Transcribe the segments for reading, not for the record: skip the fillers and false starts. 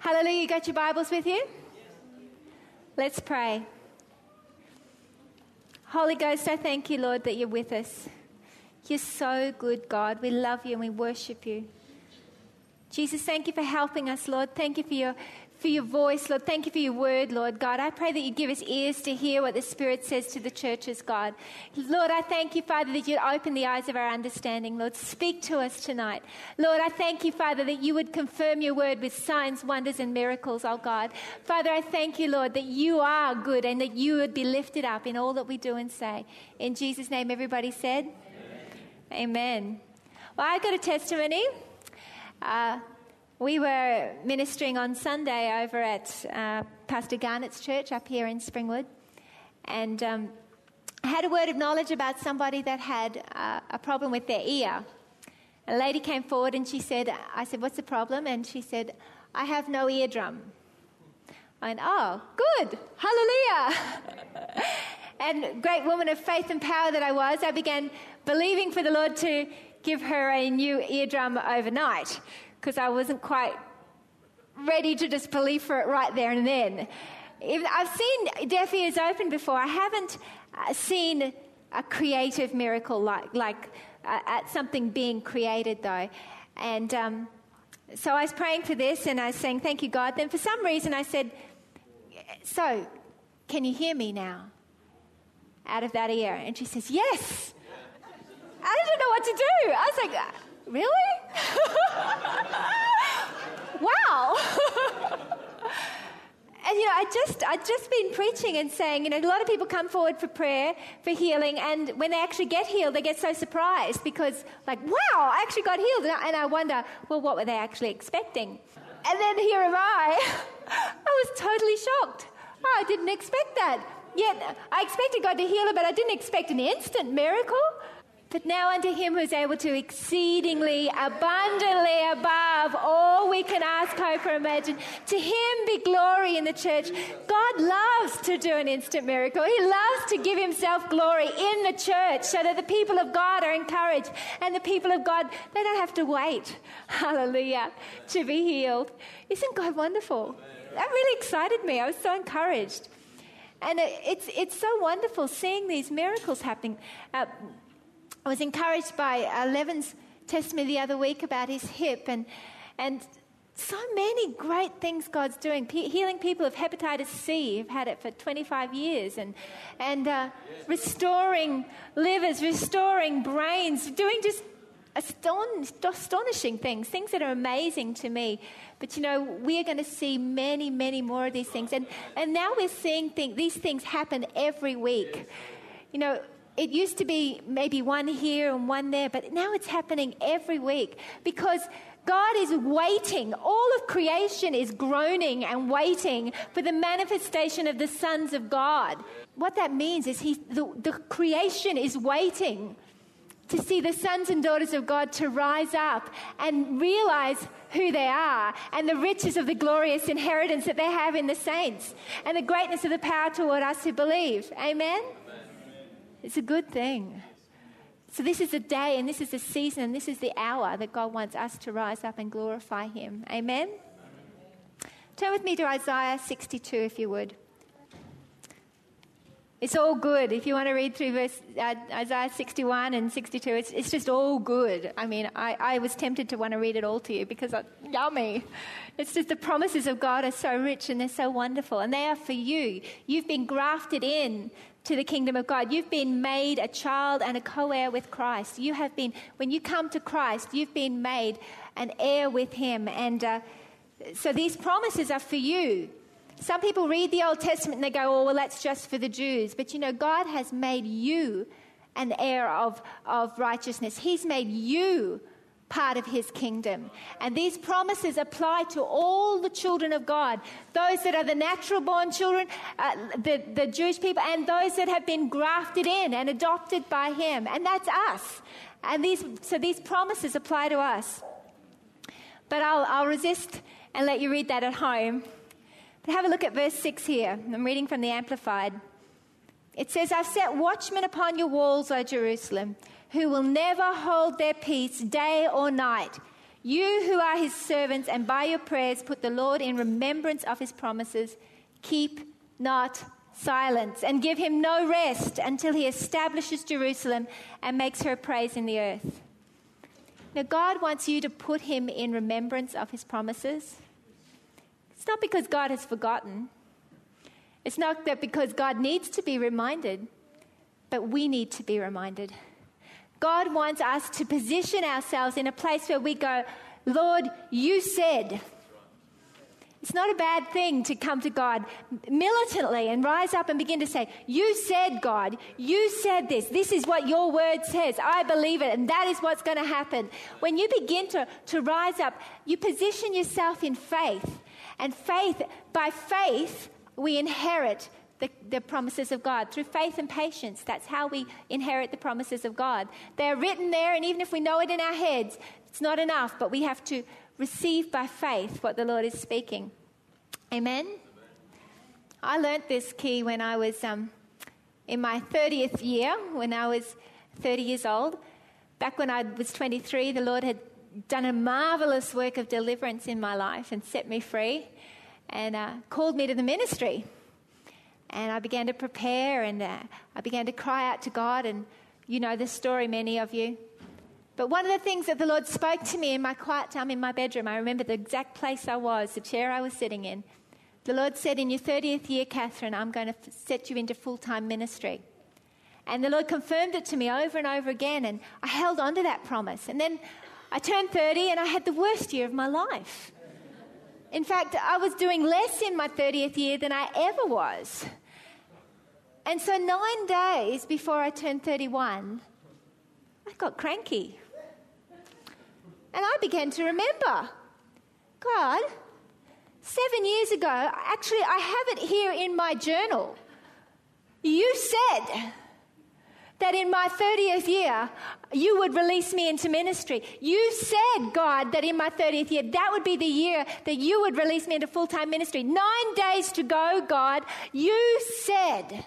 Hallelujah. You got your Bibles with you? Let's pray. Holy Ghost, I thank you, Lord, that you're with us. You're so good, God. We love you and we worship you. Jesus, thank you for helping us, Lord. Thank you for your voice, Lord. Thank you for your word, Lord God. I pray that you give us ears to hear what the Spirit says to the churches, God. Lord, I thank you, Father, that you'd open the eyes of our understanding, Lord. Speak to us tonight. Lord, I thank you, Father, that you would confirm your word with signs, wonders, and miracles, oh God. Father, I thank you, Lord, that you are good and that you would be lifted up in all that we do and say. In Jesus' name, everybody said? Amen. Amen. Well, I got a testimony. We were ministering on Sunday over at Pastor Garnett's church up here in Springwood, and I had a word of knowledge about somebody that had a problem with their ear. A lady came forward and she said, I said, what's the problem? And she said, I have no eardrum. I went, oh, good, hallelujah. And great woman of faith and power that I was, I began believing for the Lord to give her a new eardrum overnight, because I wasn't quite ready to just believe for it right there and then. I've seen deaf ears open before. I haven't seen a creative miracle like at something being created, though. And so I was praying for this, and I was saying, thank you, God. Then for some reason I said, so, can you hear me now? Out of that ear. And she says, yes. I didn't know what to do. I was like, really? Wow. And, I'd just been preaching and saying, a lot of people come forward for prayer, for healing, and when they actually get healed, they get so surprised because, like, wow, I actually got healed. And I wonder, well, what were they actually expecting? And then here am I. I was totally shocked. Oh, I didn't expect that. Yet I expected God to heal her, but I didn't expect an instant miracle. But now unto him who is able to exceedingly, abundantly above all we can ask, hope, or imagine, to him be glory in the church. God loves to do an instant miracle. He loves to give himself glory in the church so that the people of God are encouraged. And the people of God, they don't have to wait, hallelujah, to be healed. Isn't God wonderful? That really excited me. I was so encouraged. And it's so wonderful seeing these miracles happening. I was encouraged by Levin's testimony the other week about his hip and so many great things God's doing. Healing people of hepatitis C who've had it for 25 years and restoring livers, restoring brains, doing just astonishing things that are amazing to me. But, we are going to see many, many more of these things. And now we're seeing these things happen every week. It used to be maybe one here and one there, but now it's happening every week because God is waiting. All of creation is groaning and waiting for the manifestation of the sons of God. What that means is the creation is waiting to see the sons and daughters of God to rise up and realize who they are and the riches of the glorious inheritance that they have in the saints and the greatness of the power toward us who believe. Amen? It's a good thing. So this is the day and this is the season and this is the hour that God wants us to rise up and glorify him. Amen? Turn with me to Isaiah 62 if you would. It's all good. If you want to read through Isaiah 61 and 62, it's just all good. I mean, I was tempted to want to read it all to you because yummy. It's just the promises of God are so rich and they're so wonderful. And they are for you. You've been grafted in to the kingdom of God. You've been made a child and a co-heir with Christ. You have been, when you come to Christ, you've been made an heir with him. And so these promises are for you. Some people read the Old Testament and they go, oh, well, that's just for the Jews. But, God has made you an heir of righteousness. He's made you part of his kingdom. And these promises apply to all the children of God, those that are the natural born children, the Jewish people, and those that have been grafted in and adopted by him. And that's us. And these promises apply to us. But I'll resist and let you read that at home. But have a look at verse 6 here. I'm reading from the Amplified. It says, I've set watchmen upon your walls, O Jerusalem, who will never hold their peace day or night. You who are his servants and by your prayers put the Lord in remembrance of his promises, keep not silence and give him no rest until he establishes Jerusalem and makes her praise in the earth. Now, God wants you to put him in remembrance of his promises. It's not because God has forgotten. It's not that because God needs to be reminded, but we need to be reminded. God wants us to position ourselves in a place where we go, Lord, you said. It's not a bad thing to come to God militantly and rise up and begin to say, you said, God, you said this. This is what your word says. I believe it, and that is what's going to happen. When you begin to rise up, you position yourself in faith. And by faith, we inherit the promises of God. Through faith and patience, that's how we inherit the promises of God. They're written there, and even if we know it in our heads, it's not enough, but we have to receive by faith what the Lord is speaking. Amen? I learnt this key when I was in my 30th year, when I was 30 years old. Back when I was 23, the Lord had done a marvelous work of deliverance in my life and set me free and called me to the ministry. And I began to prepare and I began to cry out to God, and you know the story, many of you. But one of the things that the Lord spoke to me in my quiet time in my bedroom, I remember the exact place I was, the chair I was sitting in. The Lord said, in your 30th year, Catherine, I'm going to set you into full-time ministry. And the Lord confirmed it to me over and over again, and I held on to that promise. And then I turned 30 and I had the worst year of my life. In fact, I was doing less in my 30th year than I ever was. And so 9 days before I turned 31, I got cranky. And I began to remember, God, 7 years ago, actually I have it here in my journal. You said that in my 30th year, you would release me into ministry. You said, God, that in my 30th year, that would be the year that you would release me into full-time ministry. 9 days to go, God. You said.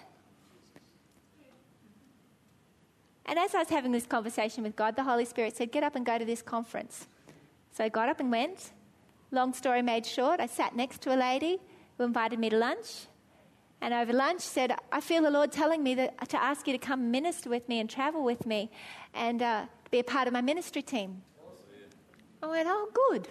And as I was having this conversation with God, the Holy Spirit said, get up and go to this conference. So I got up and went. Long story made short, I sat next to a lady who invited me to lunch. And over lunch said, I feel the Lord telling me to ask you to come minister with me and travel with me and be a part of my ministry team. I went, oh, good.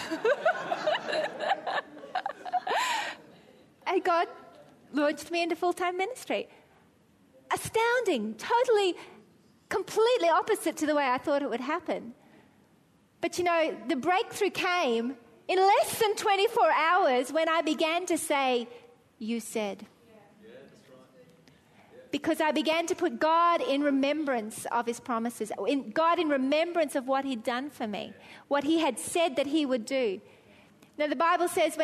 And God launched me into full-time ministry. Astounding, totally, completely opposite to the way I thought it would happen. But, you know, the breakthrough came in less than 24 hours when I began to say, you said. Because I began to put God in remembrance of his promises, God in remembrance of what he'd done for me, what he had said that he would do. Now, the Bible says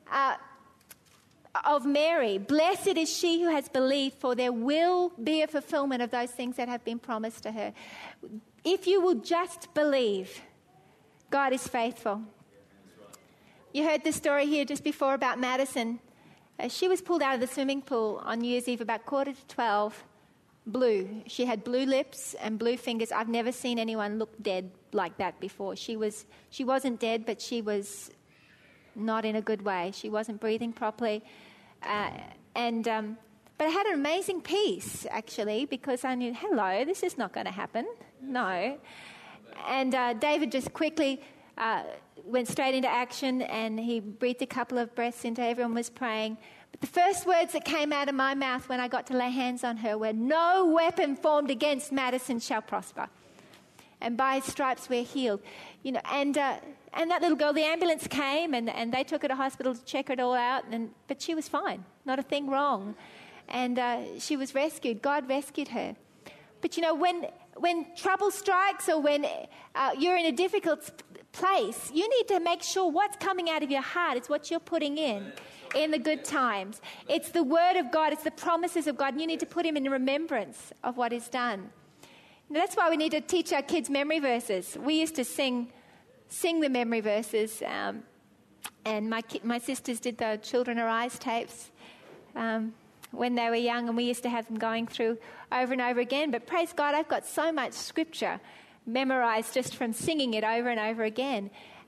of Mary, blessed is she who has believed, for there will be a fulfillment of those things that have been promised to her. If you will just believe, God is faithful. You heard the story here just before about Madison. She was pulled out of the swimming pool on New Year's Eve about 11:45, blue. She had blue lips and blue fingers. I've never seen anyone look dead like that before. She wasn't dead, but she was not in a good way. She wasn't breathing properly. But I had an amazing peace, actually, because I knew, hello, this is not going to happen. No. And David just quickly went straight into action, and he breathed a couple of breaths into everyone was praying. But the first words that came out of my mouth when I got to lay hands on her were, no weapon formed against Madison shall prosper. And by his stripes we're healed. You know, and that little girl, the ambulance came and they took her to hospital to check it all out, but she was fine, not a thing wrong. And she was rescued. God rescued her. But you know, when trouble strikes or when you're in a difficult place, you need to make sure what's coming out of your heart is what you're putting in the good times. It's the word of God. It's the promises of God. And you need to put him in remembrance of what is done. And that's why we need to teach our kids memory verses. We used to sing the memory verses, and my sisters did the Children Arise tapes when they were young, and we used to have them going through over and over again. But praise God, I've got so much scripture memorized just from singing it over and over again.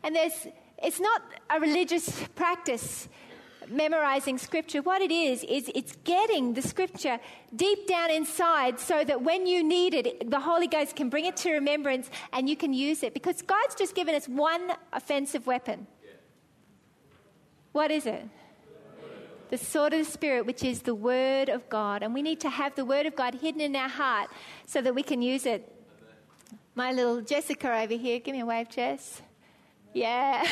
And it's not a religious practice, memorizing scripture. What it is it's getting the scripture deep down inside so that when you need it, the Holy Ghost can bring it to remembrance and you can use it. Because God's just given us one offensive weapon. What is it? The sword of the Spirit, which is the Word of God. And we need to have the Word of God hidden in our heart so that we can use it. My little Jessica over here, give me a wave, Jess. Yeah.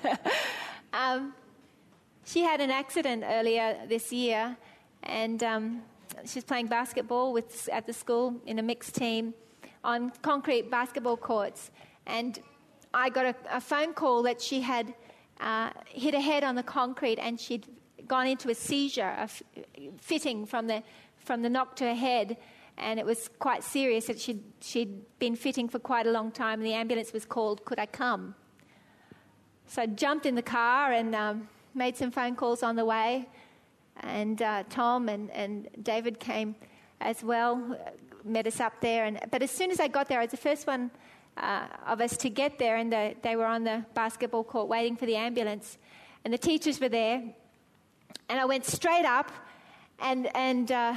She had an accident earlier this year, and she's playing basketball at the school in a mixed team on concrete basketball courts. And I got a phone call that she had hit her head on the concrete, and she'd gone into a seizure, fitting from the knock to her head, and it was quite serious. That she'd been fitting for quite a long time, and the ambulance was called. Could I come? So I jumped in the car and made some phone calls on the way, and Tom and David came as well, met us up there. But as soon as I got there, I was the first one of us to get there, and they were on the basketball court waiting for the ambulance, and the teachers were there, and I went straight up, and I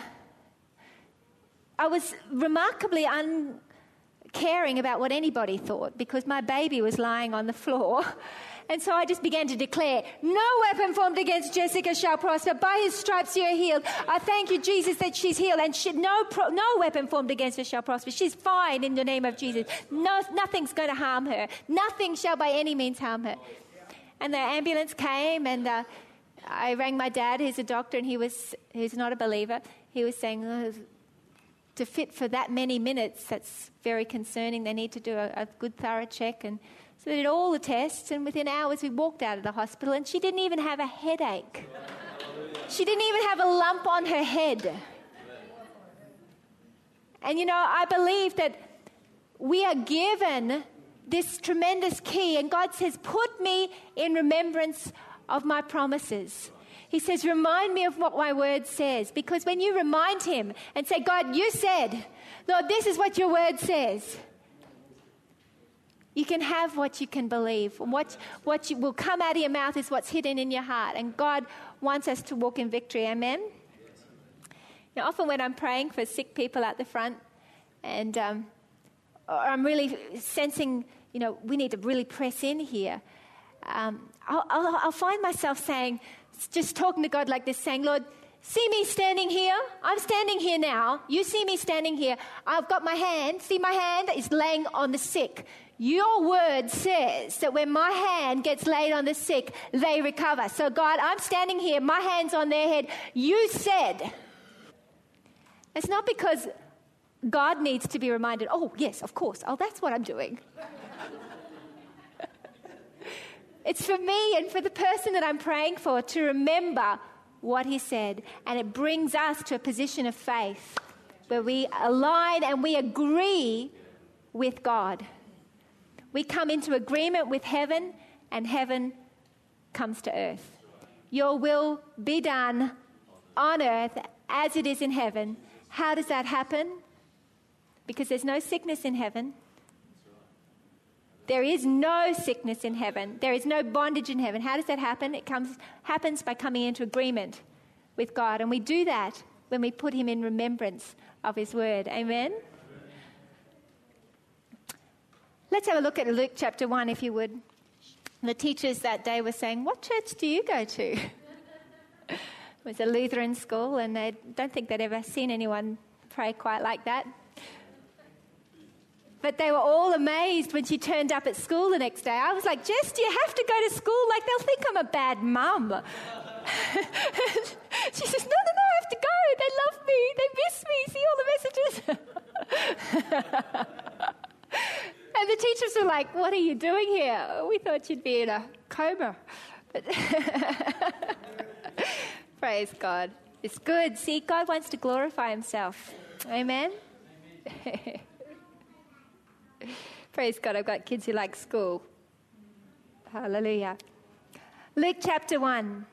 was remarkably uncaring about what anybody thought, because my baby was lying on the floor. And so I just began to declare, no weapon formed against Jessica shall prosper. By his stripes you are healed. I thank you, Jesus, that she's healed. And no weapon formed against her shall prosper. She's fine in the name of Jesus. Nothing's going to harm her. Nothing shall by any means harm her. And the ambulance came, and I rang my dad, who's a doctor, and he's not a believer. He was saying, to fit for that many minutes, that's very concerning. They need to do a good thorough check. And so they did all the tests, and within hours we walked out of the hospital, and she didn't even have a headache. She didn't even have a lump on her head. And I believe that we are given this tremendous key, and God says, put me in remembrance of my promises. He says, remind me of what my word says. Because when you remind him and say, God, you said, Lord, this is what your word says, you can have what you can believe. What will come out of your mouth is what's hidden in your heart. And God wants us to walk in victory. Amen? Often when I'm praying for sick people at the front, and I'm really sensing, we need to really press in here, I'll find myself saying, just talking to God like this, saying, Lord, see me standing here? I'm standing here now. You see me standing here. I've got my hand. See, my hand is laying on the sick. Your word says that when my hand gets laid on the sick, they recover. So, God, I'm standing here. My hand's on their head. You said. It's not because God needs to be reminded, oh, yes, of course. Oh, that's what I'm doing. It's for me and for the person that I'm praying for to remember what he said. And it brings us to a position of faith where we align and we agree with God. We come into agreement with heaven, and heaven comes to earth. Your will be done on earth as it is in heaven. How does that happen? Because there's no sickness in heaven. There is no sickness in heaven. There is no bondage in heaven. How does that happen? It happens by coming into agreement with God. And we do that when we put him in remembrance of his word. Amen? Let's have a look at Luke chapter 1, if you would. The teachers that day were saying, what church do you go to? It was a Lutheran school, and I don't think they'd ever seen anyone pray quite like that. But they were all amazed when she turned up at school the next day. I was like, Jess, do you have to go to school? Like, they'll think I'm a bad mum. She says, no, I have to go. They love me. They miss me. See all the messages? And the teachers were like, what are you doing here? We thought you'd be in a coma. But praise God. It's good. See, God wants to glorify himself. Amen? Praise God, I've got kids who like school. Hallelujah. Luke chapter 1,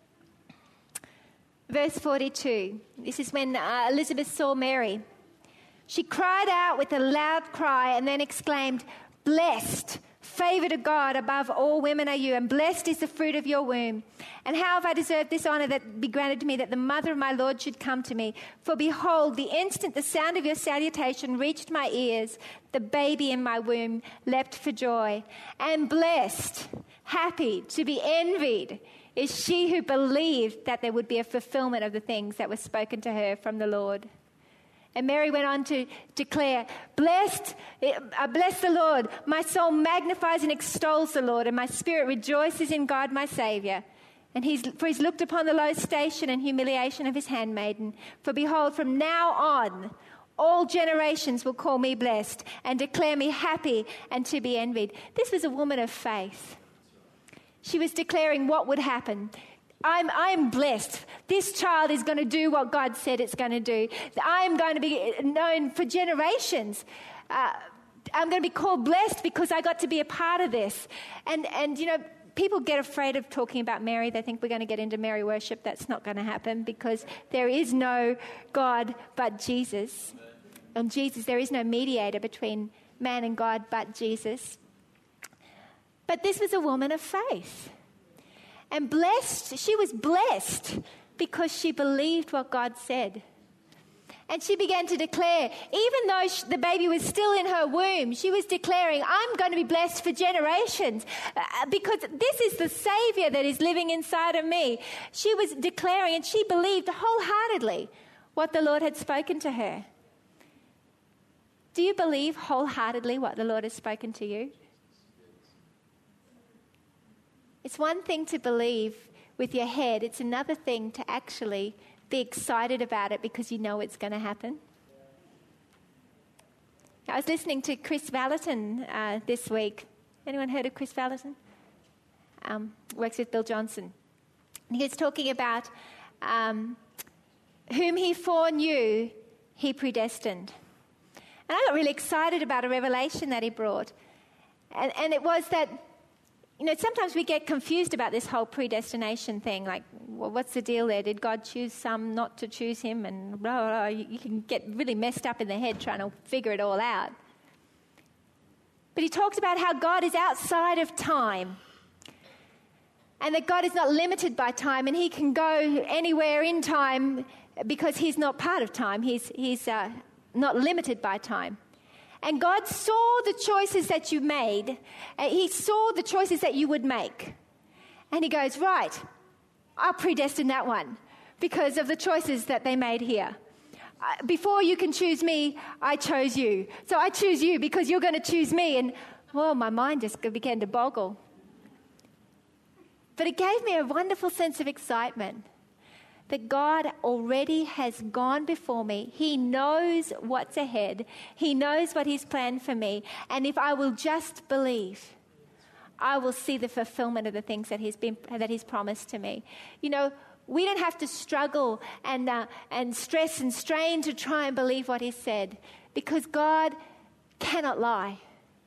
verse 42. This is when Elizabeth saw Mary. She cried out with a loud cry and then exclaimed, blessed, Favoured of God above all women are you, and blessed is the fruit of your womb. And how have I deserved this honour that be granted to me, that the mother of my Lord should come to me? For behold, the instant the sound of your salutation reached my ears, the baby in my womb leapt for joy. And blessed, happy, to be envied, is she who believed that there would be a fulfilment of the things that were spoken to her from the Lord. And Mary went on to declare, bless the Lord. My soul magnifies and extols the Lord, and my spirit rejoices in God my Saviour. For he's looked upon the low station and humiliation of his handmaiden. For behold, from now on, all generations will call me blessed and declare me happy and to be envied. This was a woman of faith. She was declaring what would happen. I'm blessed. This child is going to do what God said it's going to do. I'm going to be known for generations. I'm going to be called blessed because I got to be a part of this. And you know, people get afraid of talking about Mary. They think we're going to get into Mary worship. That's not going to happen because there is no God but Jesus. On Jesus, there is no mediator between man and God but Jesus. But this was a woman of faith. And blessed, she was blessed because she believed what God said. And she began to declare, even though the baby was still in her womb, she was declaring, I'm going to be blessed for generations because this is the Saviour that is living inside of me. She was declaring, and she believed wholeheartedly what the Lord had spoken to her. Do you believe wholeheartedly what the Lord has spoken to you? It's one thing to believe with your head. It's another thing to actually be excited about it because you know it's going to happen. I was listening to Chris Valentin this week. Anyone heard of Chris Valentin? Works with Bill Johnson. He was talking about whom he foreknew, he predestined. And I got really excited about a revelation that he brought. And it was that, you know, sometimes we get confused about this whole predestination thing. Like, well, what's the deal there? Did God choose some not to choose him? And blah, blah, blah. You can get really messed up in the head trying to figure it all out. But he talks about how God is outside of time. And that God is not limited by time. And he can go anywhere in time because he's not part of time. He's not limited by time. And God saw the choices that you made. He saw the choices that you would make. And he goes, right, I'll predestine that one because of the choices that they made here. Before you can choose me, I chose you. So I choose you because you're going to choose me. And, well, my mind just began to boggle. But it gave me a wonderful sense of excitement that God already has gone before me. He knows what's ahead. He knows what he's planned for me. And if I will just believe, I will see the fulfillment of the things that he's promised to me. You know, we don't have to struggle and stress and strain to try and believe what he said because God cannot lie.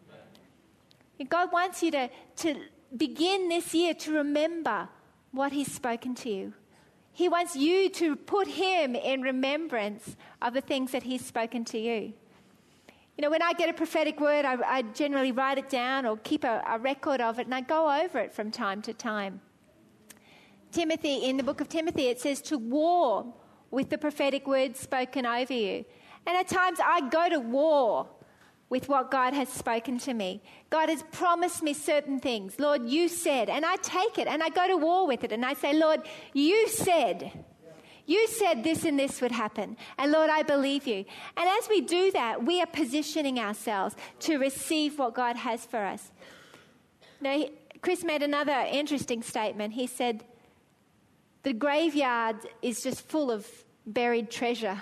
God wants you to begin this year to remember what he's spoken to you. He wants you to put him in remembrance of the things that he's spoken to you. You know, when I get a prophetic word, I generally write it down or keep a record of it, and I go over it from time to time. Timothy, in the book of Timothy, it says to war with the prophetic words spoken over you. And at times I go to war with what God has spoken to me. God has promised me certain things. Lord, you said, and I take it and I go to war with it and I say, Lord, you said this and this would happen. And Lord, I believe you. And as we do that, we are positioning ourselves to receive what God has for us. Now, Chris made another interesting statement. He said, the graveyard is just full of buried treasure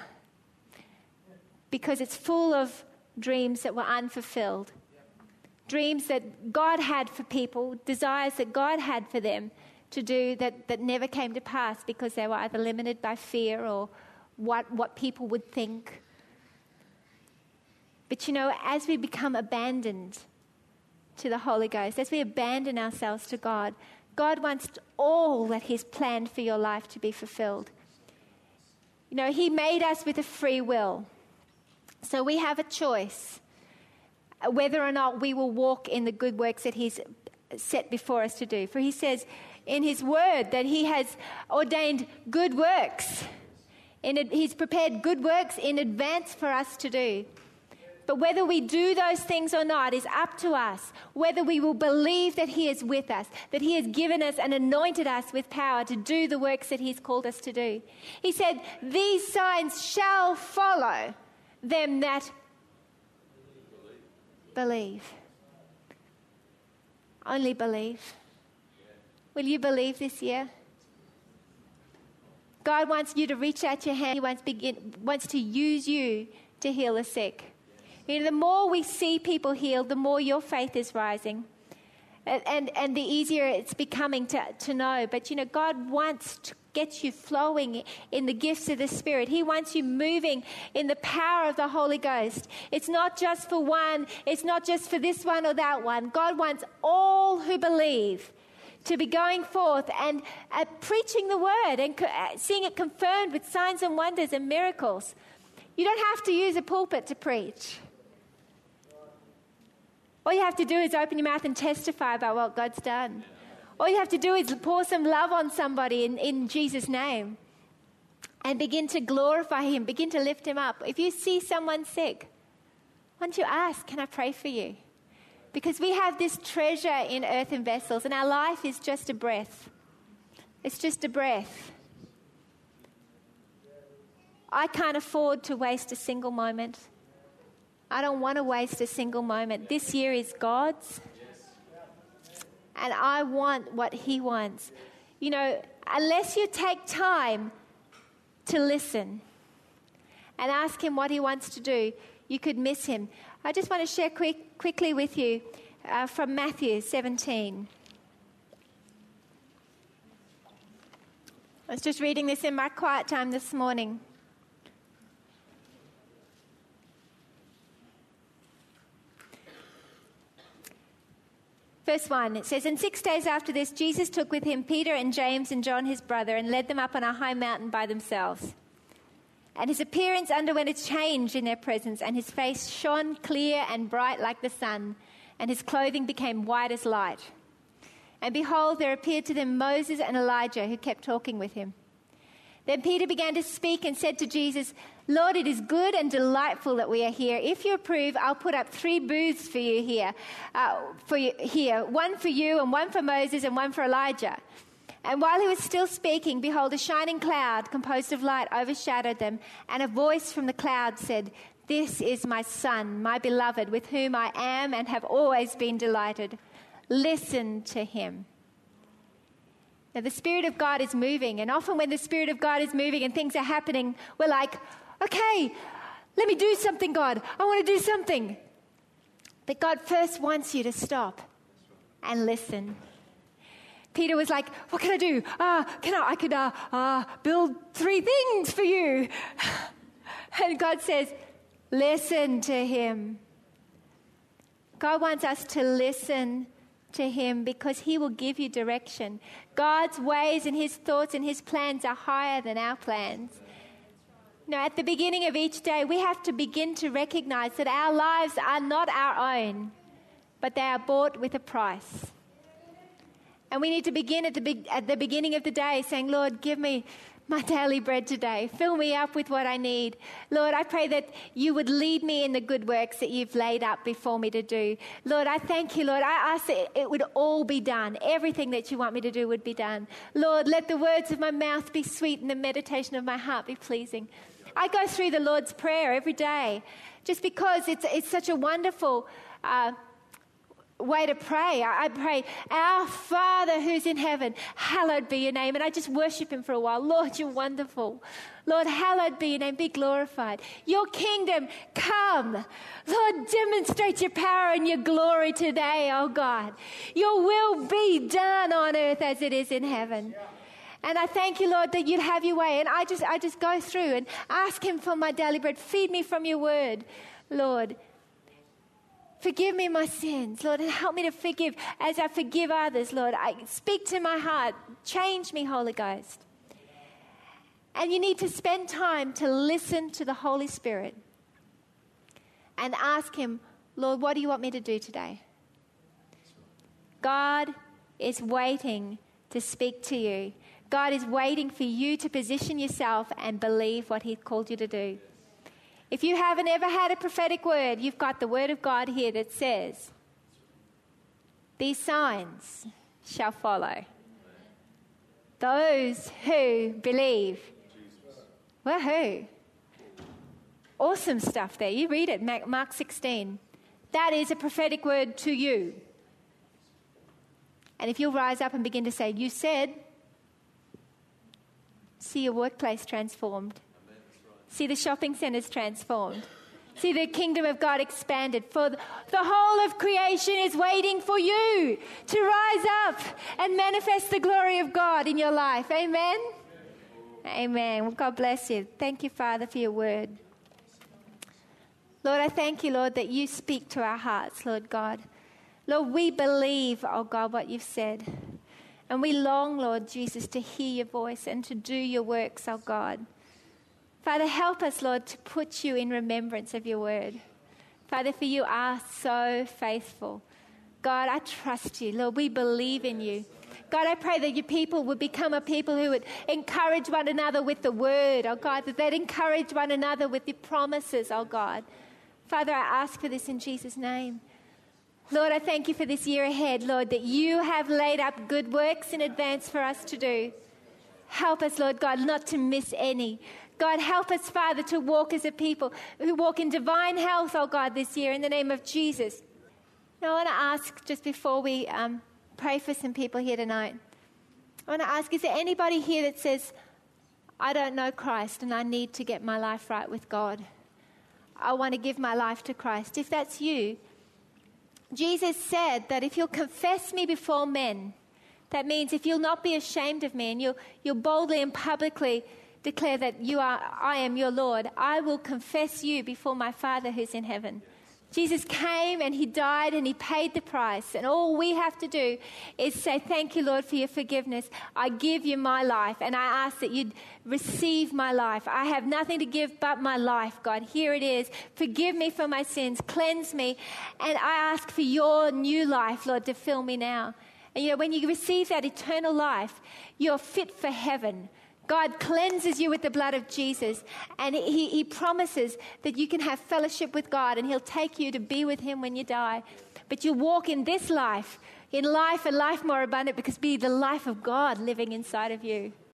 because it's full of dreams that were unfulfilled, dreams that God had for people, desires that God had for them to do that never came to pass because they were either limited by fear or what people would think. But you know, as we become abandoned to the Holy Ghost, as we abandon ourselves to God, God wants all that he's planned for your life to be fulfilled. You know, he made us with a free will. So we have a choice. whether or not we will walk in the good works that he's set before us to do. For he says in his word that he has ordained good works. He's prepared good works in advance for us to do. But whether we do those things or not is up to us. Whether we will believe that he is with us, that he has given us and anointed us with power to do the works that he's called us to do. He said, these signs shall follow them that believe. Only believe. Will you believe this year? God wants you to reach out your hand. He wants to use you to heal the sick. You know, the more we see people healed, the more your faith is rising. And the easier it's becoming to know. But, you know, God wants to get you flowing in the gifts of the Spirit. He wants you moving in the power of the Holy Ghost. It's not just for one. It's not just for this one or that one. God wants all who believe to be going forth and preaching the word and seeing it confirmed with signs and wonders and miracles. You don't have to use a pulpit to preach. All you have to do is open your mouth and testify about what God's done. All you have to do is pour some love on somebody in Jesus' name and begin to glorify him, begin to lift him up. If you see someone sick, why don't you ask, can I pray for you? Because we have this treasure in earthen vessels and our life is just a breath. It's just a breath. I can't afford to waste a single moment. I don't want to waste a single moment. This year is God's. And I want what he wants. You know, unless you take time to listen and ask him what he wants to do, you could miss him. I just want to share quickly with you from Matthew 17. I was just reading this in my quiet time this morning. Verse 1, it says, and 6 days after this, Jesus took with him Peter and James and John his brother and led them up on a high mountain by themselves. And his appearance underwent a change in their presence, and his face shone clear and bright like the sun, and his clothing became white as light. And behold, there appeared to them Moses and Elijah, who kept talking with him. Then Peter began to speak and said to Jesus, Lord, it is good and delightful that we are here. If you approve, I'll put up 3 booths for you here, one for you and one for Moses and one for Elijah. And while he was still speaking, behold, a shining cloud composed of light overshadowed them, and a voice from the cloud said, this is my Son, my beloved, with whom I am and have always been delighted. Listen to him. Now, the Spirit of God is moving, and often when the Spirit of God is moving and things are happening, we're like, okay, let me do something, God. I want to do something. But God first wants you to stop and listen. Peter was like, what can I do? I could build 3 things for you. And God says, listen to him. God wants us to listen to him because he will give you direction. God's ways and his thoughts and his plans are higher than our plans. Now, at the beginning of each day, we have to begin to recognize that our lives are not our own, but they are bought with a price. And we need to begin at the beginning of the day saying, Lord, give me my daily bread today. Fill me up with what I need. Lord, I pray that you would lead me in the good works that you've laid up before me to do. Lord, I thank you, Lord. I ask that it would all be done. Everything that you want me to do would be done. Lord, let the words of my mouth be sweet and the meditation of my heart be pleasing. I go through the Lord's Prayer every day just because it's such a wonderful way to pray. I pray, our Father who's in heaven, hallowed be your name. And I just worship him for a while. Lord, you're wonderful. Lord, hallowed be your name. Be glorified. Your kingdom come. Lord, demonstrate your power and your glory today, oh God. Your will be done on earth as it is in heaven. And I thank you, Lord, that you'd have your way. And I just go through and ask him for my daily bread. Feed me from your word, Lord. Forgive me my sins, Lord, and help me to forgive as I forgive others, Lord. I speak to my heart. Change me, Holy Ghost. And you need to spend time to listen to the Holy Spirit and ask him Lord, what do you want me to do today? God is waiting to speak to you. God is waiting for you to position yourself and believe what He called you to do. If you haven't ever had a prophetic word, you've got the word of God here that says, these signs shall follow those who believe. Woohoo. Awesome stuff there. You read it, Mark 16. That is a prophetic word to you. And if you'll rise up and begin to say, you said, see your workplace transformed. See the shopping centres transformed. See the kingdom of God expanded. For the whole of creation is waiting for you to rise up and manifest the glory of God in your life. Amen? Amen. Well, God bless you. Thank you, Father, for your word. Lord, I thank you, Lord, that you speak to our hearts, Lord God. Lord, we believe, oh God, what you've said. And we long, Lord Jesus, to hear your voice and to do your works, oh God. Father, help us, Lord, to put you in remembrance of your word. Father, for you are so faithful. God, I trust you. Lord, we believe in you. God, I pray that your people would become a people who would encourage one another with the word, oh God, that they'd encourage one another with the promises, oh God. Father, I ask for this in Jesus' name. Lord, I thank you for this year ahead, Lord, that you have laid up good works in advance for us to do. Help us, Lord God, not to miss any. God, help us, Father, to walk as a people who walk in divine health, oh God, this year in the name of Jesus. Now, I want to ask, just before we pray for some people here tonight, I want to ask, is there anybody here that says, I don't know Christ and I need to get my life right with God? I want to give my life to Christ. If that's you, Jesus said that if you'll confess me before men, that means if you'll not be ashamed of me and you'll boldly and publicly declare that I am your Lord, I will confess you before my Father who's in heaven. Jesus came and he died and he paid the price. And all we have to do is say, thank you, Lord, for your forgiveness. I give you my life and I ask that you'd receive my life. I have nothing to give but my life, God. Here it is. Forgive me for my sins. Cleanse me. And I ask for your new life, Lord, to fill me now. And when you receive that eternal life, you're fit for heaven. God cleanses you with the blood of Jesus, and he promises that you can have fellowship with God, and he'll take you to be with him when you die. But you walk in this life, in life and life more abundant, because be the life of God living inside of you.